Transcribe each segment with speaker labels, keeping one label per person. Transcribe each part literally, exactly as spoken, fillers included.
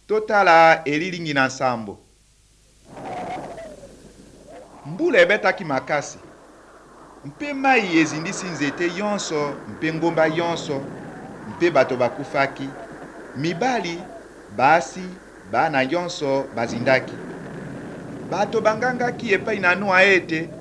Speaker 1: totala elilingi na nsambo. Mbula ebetaki makasi. Mpe mai ezindisi nzete yonso, mpe ngomba yonso, mpe bato bakufaki. Mibali, basi, bana yonso bazindaki. Bato bangangaki epai na Noa ete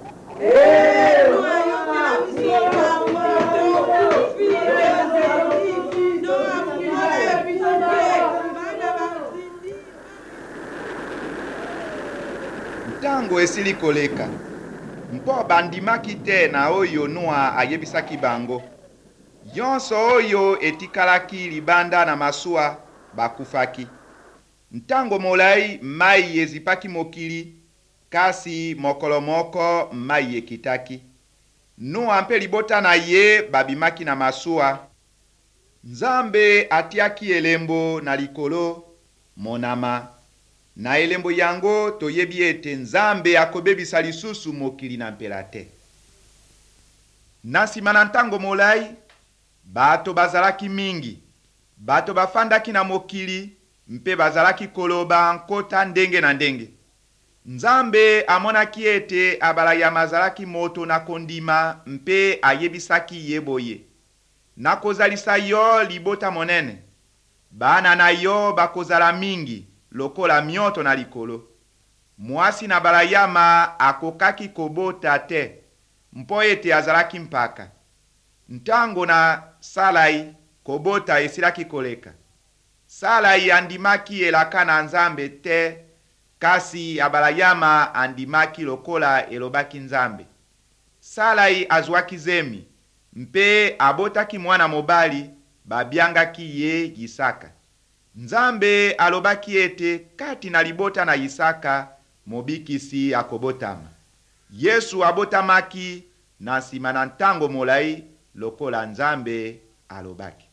Speaker 1: ntango esili koleka, mpo bandimaki te na oyo Noa ayebisaki bango. Yonso oyo etikalaki libanda na masuwa bakufaki. Ntango molai mai ezipaki mokili, kasi mokolo moko mai ekitaki. Noa mpe libota na ye babimaki na masuwa. Nzambe atiaki elembo na likolo monama. Na elembo yango toyebi ete Nzambe akobebisa lisusu mokili na mpela te. Na nsima na ntango molai, bato bazalaki mingi. Bato bafandaki na mokili, mpe bazalaki koloba nkota ndenge na ndenge. Nzambe amonaki ete abala ya mazalaki moto na kondima, mpe ayebisaki ye boye: nakozalisa yo libota monene. Bana na yo bakozala mingi lokola mioto na likolo. Mwasi na balayama akokaki kobota te, mpo ete azalaki mpaka. Ntango na Salai kobota esilaki koleka. Salai andimaki elaka na Nzambe te, kasi abalayama andimaki lokola elobaki Nzambe. Salai azwaki zemi, mpe abotaki mwana mobali, babiangaki ye Isaka. Nzambe alobaki ete kati na libota na Isaka, mobikisi akobotama. Yesu abotamaki na nsima na ntango molai lokola Nzambe alobaki.